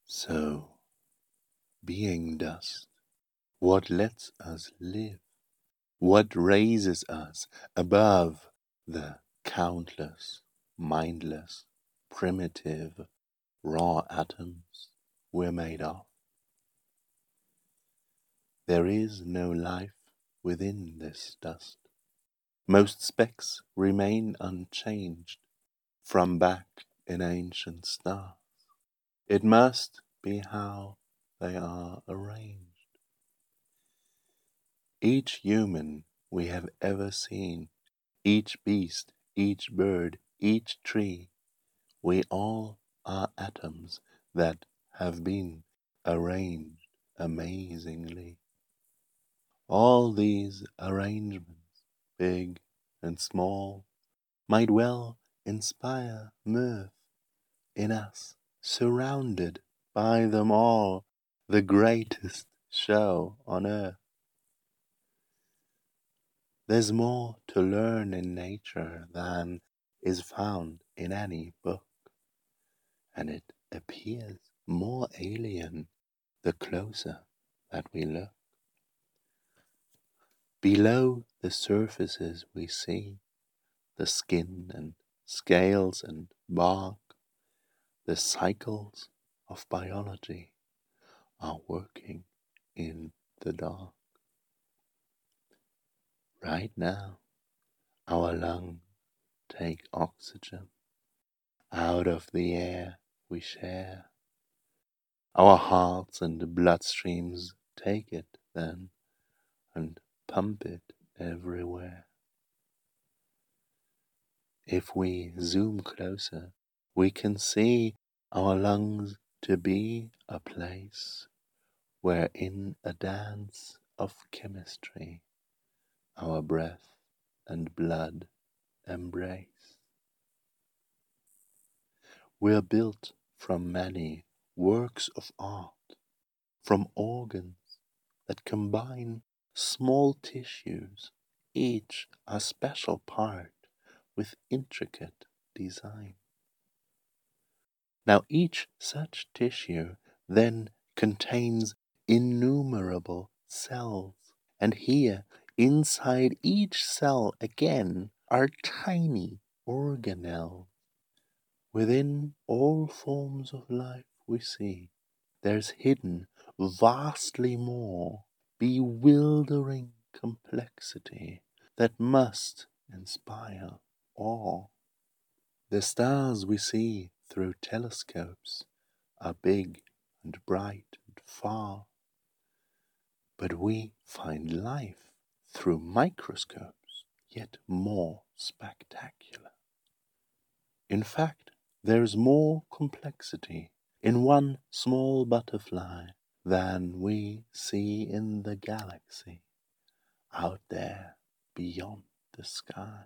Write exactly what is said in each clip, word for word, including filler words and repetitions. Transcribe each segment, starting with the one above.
So, being dust, what lets us live, what raises us above the countless, mindless, primitive, raw atoms we're made of? There is no life within this dust. Most specks remain unchanged from back in ancient stars. It must be how they are arranged. Each human we have ever seen, each beast, each bird, each tree, we all are atoms that have been arranged amazingly. All these arrangements, big and small, might well inspire mirth in us, surrounded by them all, the greatest show on earth. There's more to learn in nature than is found in any book, and it appears more alien the closer that we look. Below the surfaces we see the skin and scales and bark, the cycles of biology are working in the dark. Right now, our lungs take oxygen out of the air we share. Our hearts and bloodstreams take it then and pump it everywhere. If we zoom closer, we can see our lungs to be a place where in a dance of chemistry our breath and blood embrace. We're built from many works of art, from organs that combine small tissues, each a special part with intricate design. Now each such tissue then contains innumerable cells, and here inside each cell again are tiny organelles. Within all forms of life we see, there's hidden vastly more bewildering complexity that must inspire awe. The stars we see through telescopes are big and bright and far, but we find life through microscopes yet more spectacular. In fact, there is more complexity in one small butterfly than we see in the galaxy out there beyond the sky.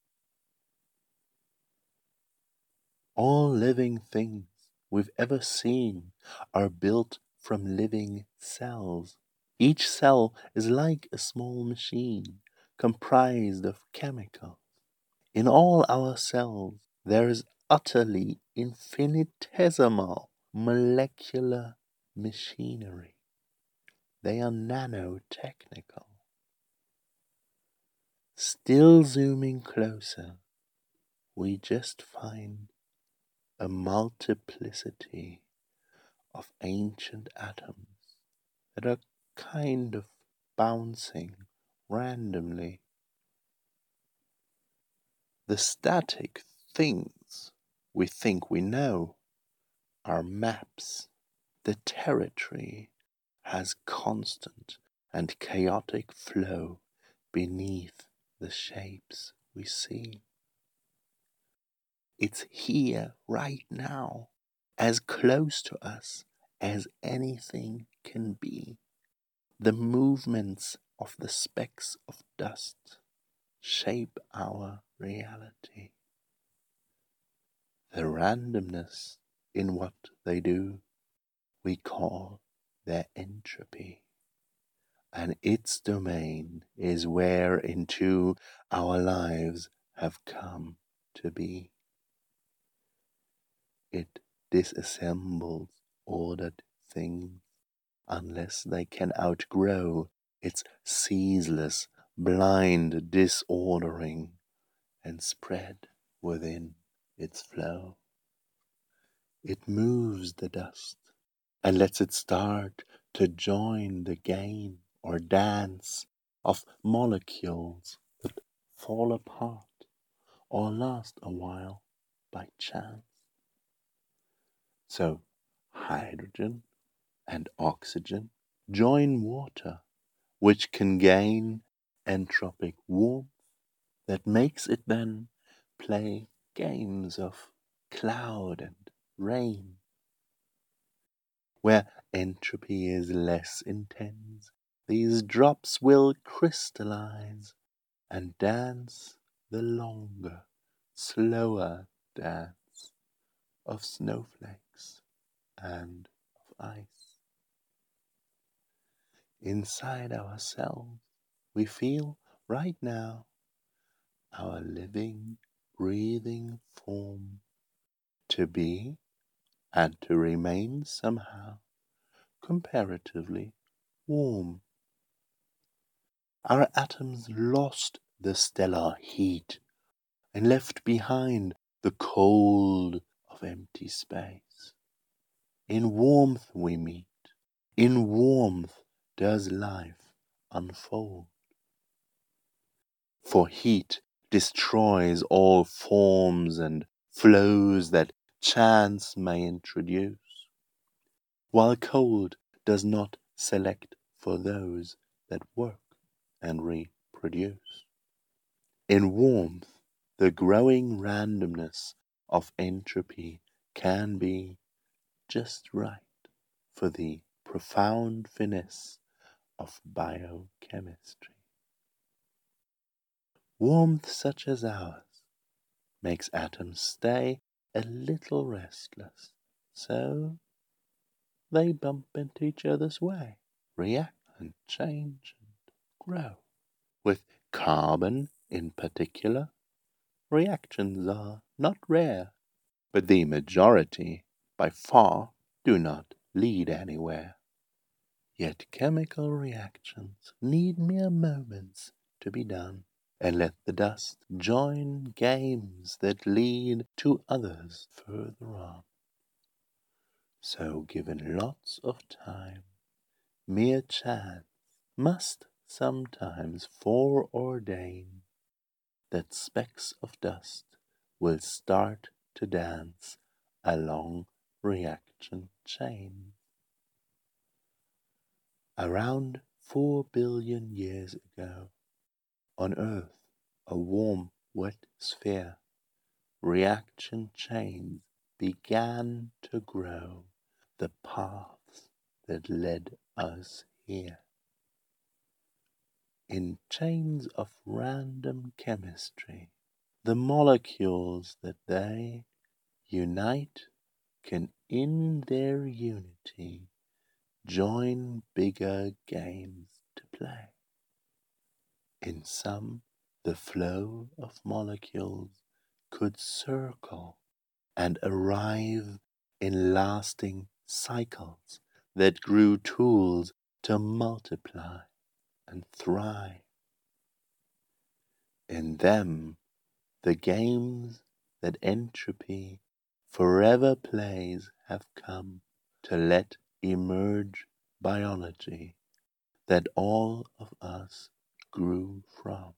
All living things we've ever seen are built from living cells. Each cell is like a small machine comprised of chemicals. In all our cells there is utterly infinitesimal molecular machinery. They are nanotechnical. Still zooming closer, we just find a multiplicity of ancient atoms that are kind of bouncing randomly. The static things we think we know are maps. The territory has constant and chaotic flow beneath the shapes we see. It's here right now, as close to us as anything can be. The movements of the specks of dust shape our reality. The randomness in what they do we call their entropy, and its domain is whereinto our lives have come to be. It disassembles ordered things, unless they can outgrow its ceaseless, blind disordering and spread within its flow. It moves the dust and lets it start to join the game or dance of molecules that fall apart or last a while by chance. So hydrogen and oxygen join water, which can gain entropic warmth that makes it then play games of cloud and rain. Where entropy is less intense, these drops will crystallize and dance the longer, slower dance of snowflakes and of ice. Inside ourselves, we feel right now our living, breathing form to be and to remain somehow comparatively warm. Our atoms lost the stellar heat and left behind the cold of empty space. In warmth we meet, in warmth does life unfold. For heat destroys all forms and flows that chance may introduce, while cold does not select for those that work and reproduce. In warmth, the growing randomness of entropy can be just right for the profound finesse of biochemistry. Warmth such as ours makes atoms stay a little restless, so they bump into each other's way, react and change and grow. With carbon in particular, reactions are not rare, but the majority by far do not lead anywhere. Yet chemical reactions need mere moments to be done, and let the dust join games that lead to others further on. So given lots of time, mere chance must sometimes foreordain that specks of dust will start to dance along reaction chains. Around four billion years ago, on Earth, a warm, wet sphere, reaction chains began to grow the paths that led us here. In chains of random chemistry, the molecules that they unite can in their unity join bigger games to play. In some, the flow of molecules could circle and arrive in lasting cycles that grew tools to multiply and thrive. In them, the games that entropy forever plays have come to let emerge biology that all of us grew from.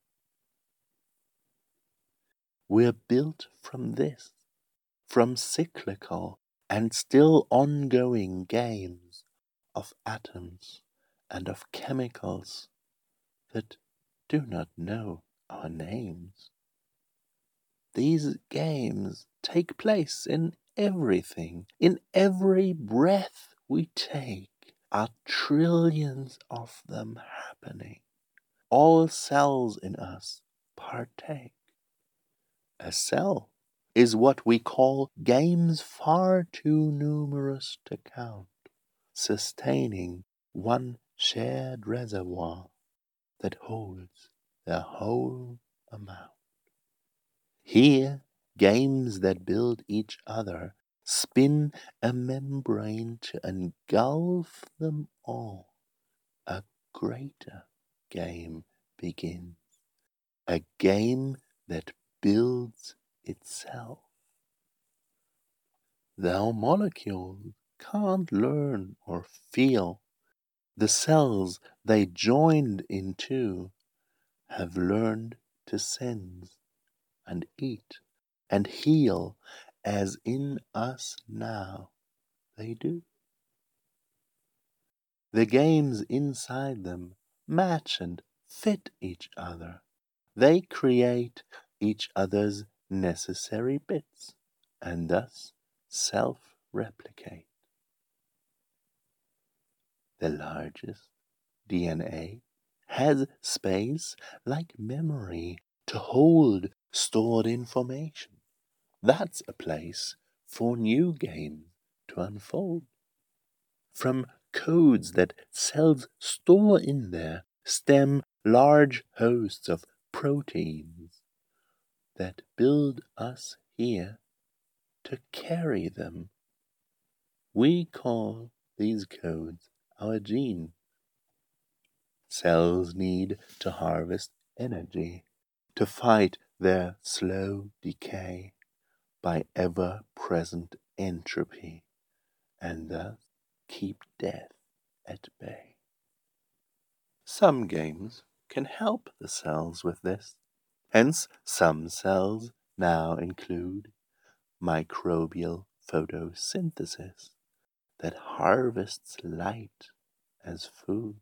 We're built from this, from cyclical and still ongoing games of atoms and of chemicals that do not know our names. These games take place in everything, in every breath we take, are trillions of them happening. All cells in us partake. A cell is what we call games far too numerous to count, sustaining one shared reservoir that holds the whole amount. Here, games that build each other spin a membrane to engulf them all. A greater game begins, a game that builds itself. Though molecules can't learn or feel, the cells they joined into have learned to sense and eat and heal as in us now they do. The games inside them match and fit each other. They create each other's necessary bits and thus self-replicate. The largest, D N A, has space like memory to hold stored information. That's a place for new games to unfold. From codes that cells store in there stem large hosts of proteins that build us here to carry them. We call these codes our genes. Cells need to harvest energy to fight their slow decay by ever-present entropy and thus keep death at bay. Some games can help the cells with this. Hence, some cells now include microbial photosynthesis that harvests light as food.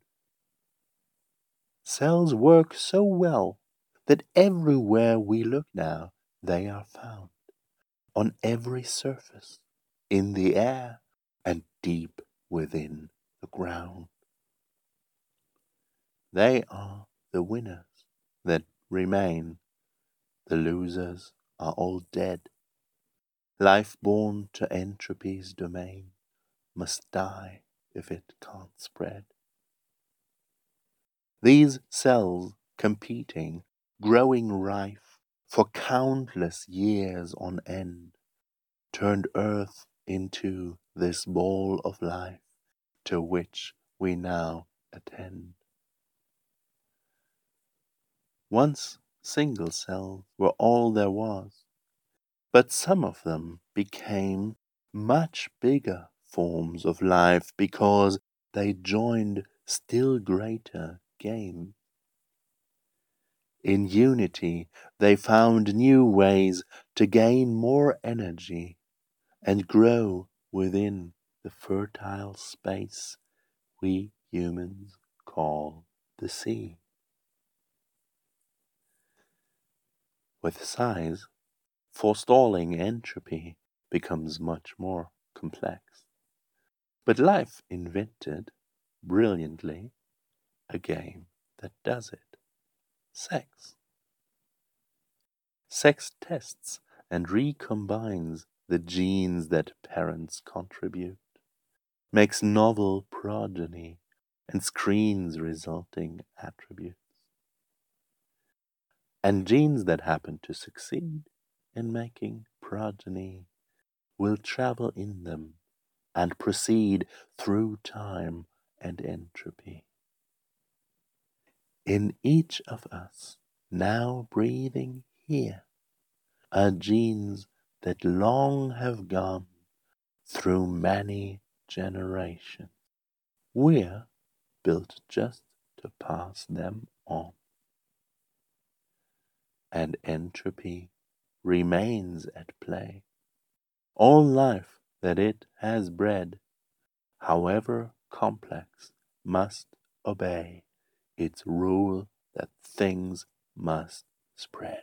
Cells work so well that everywhere we look now, they are found. On every surface, in the air, and deep within the ground. They are the winners that remain. The losers are all dead. Life born to entropy's domain must die if it can't spread. These cells competing, growing rife for countless years on end, turned Earth into this ball of life to which we now attend. Once single cells were all there was, but some of them became much bigger forms of life because they joined still greater games. In unity, they found new ways to gain more energy and grow within the fertile space we humans call the sea. With size, forestalling entropy becomes much more complex. But life invented, brilliantly, a game that does it. Sex. Sex tests and recombines the genes that parents contribute, makes novel progeny, and screens resulting attributes. And genes that happen to succeed in making progeny will travel in them and proceed through time and entropy. In each of us, now breathing here, are genes that long have gone through many generations. We're built just to pass them on. And entropy remains at play. All life that it has bred, however complex, must obey its rule that things must spread.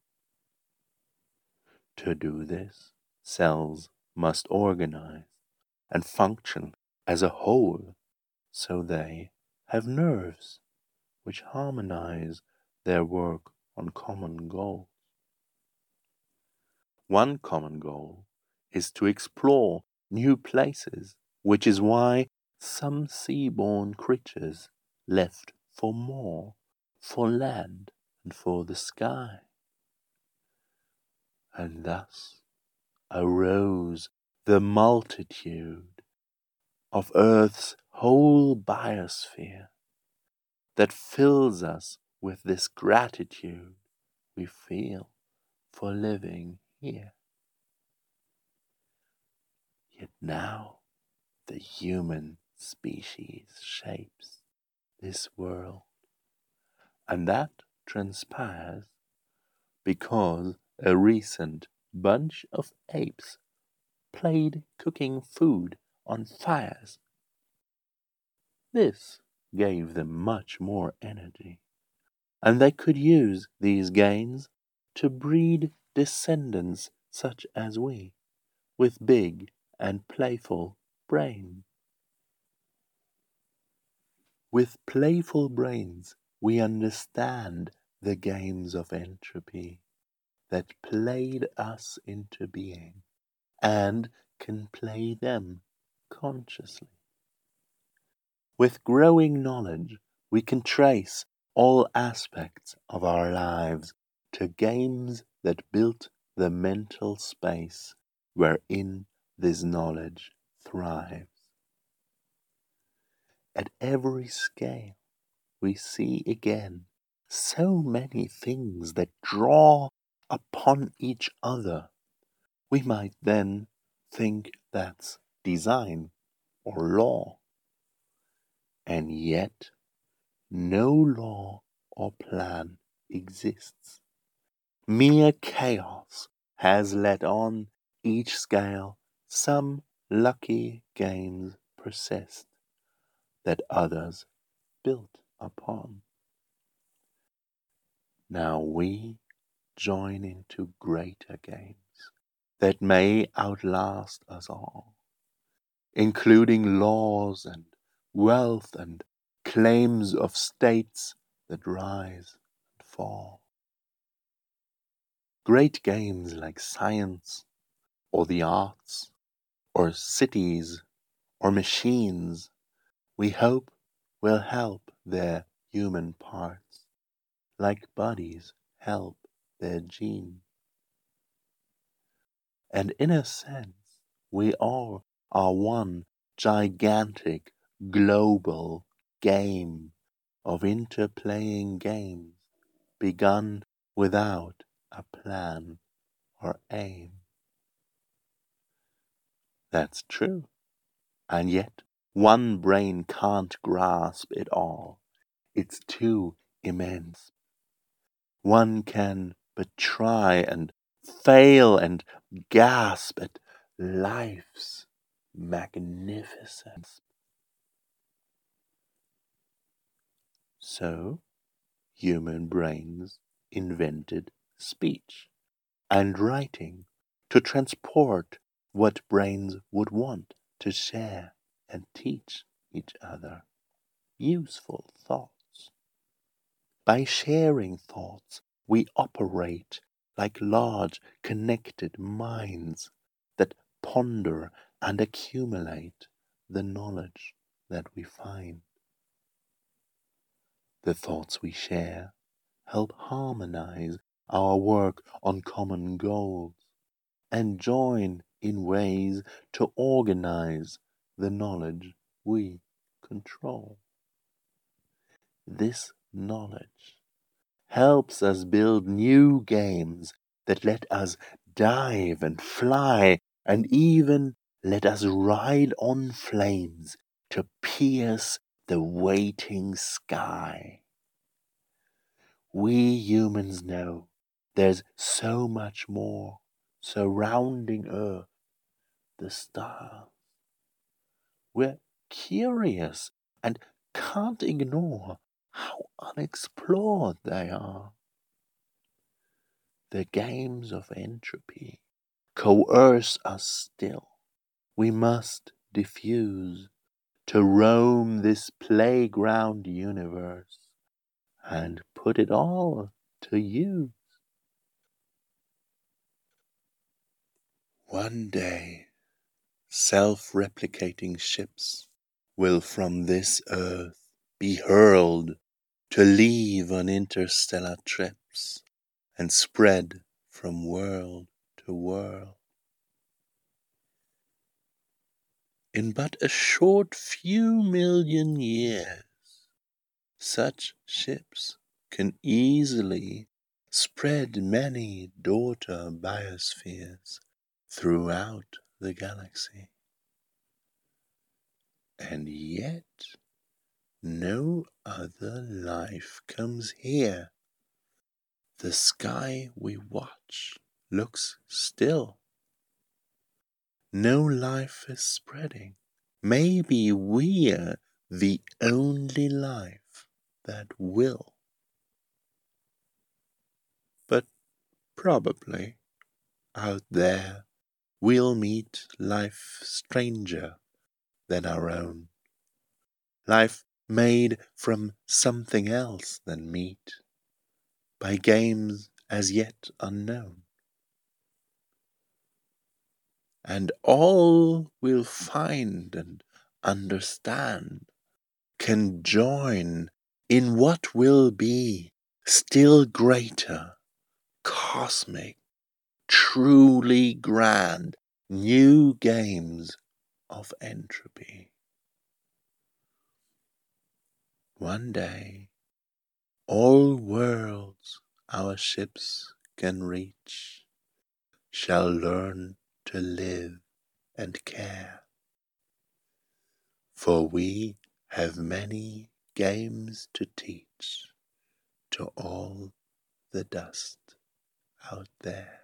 To do this, cells must organize and function as a whole, so they have nerves which harmonize their work on common goals. One common goal is to explore new places, which is why some sea-born creatures left for more, for land and for the sky. And thus arose the multitude of Earth's whole biosphere that fills us with this gratitude we feel for living here. Yet now the human species shapes this world, and that transpires because a recent bunch of apes played cooking food on fires. This gave them much more energy, and they could use these gains to breed descendants such as we, with big and playful brains. With playful brains, we understand the games of entropy that played us into being, and can play them consciously. With growing knowledge, we can trace all aspects of our lives to games that built the mental space wherein this knowledge thrives. At every scale, we see again so many things that draw upon each other. We might then think that's design or law, and yet no law or plan exists. Mere chaos has let on each scale some lucky games persist that others built upon. Now we join into greater games that may outlast us all, including laws and wealth and claims of states that rise and fall. Great games like science, or the arts, or cities, or machines, we hope will help their human parts, like bodies help their genes. And in a sense, we all are one gigantic global game of interplaying games begun without a plan or aim. That's true, and yet one brain can't grasp it all. It's too immense. One can but try and fail and gasp at life's magnificence. So, human brains invented speech and writing to transport what brains would want to share and teach each other useful thoughts. By sharing thoughts, we operate like large connected minds that ponder and accumulate the knowledge that we find. The thoughts we share help harmonize our work on common goals and join in ways to organize the knowledge we control. This knowledge helps us build new games that let us dive and fly and even let us ride on flames to pierce the waiting sky. We humans know there's so much more surrounding Earth, the stars. We're curious and can't ignore how unexplored they are. The games of entropy coerce us still. We must diffuse to roam this playground universe and put it all to use. One day, self-replicating ships will from this earth be hurled to leave on interstellar trips and spread from world to world. In but a short few million years, such ships can easily spread many daughter biospheres throughout the galaxy. And yet, no other life comes here. The sky we watch looks still. No life is spreading. Maybe we're the only life that will. But probably out there we'll meet life stranger than our own. Life made from something else than meat, by games as yet unknown. And all we'll find and understand can join in what will be still greater, cosmic, truly grand, new games of entropy. One day, all worlds our ships can reach shall learn to live and care, for we have many games to teach to all the dust out there.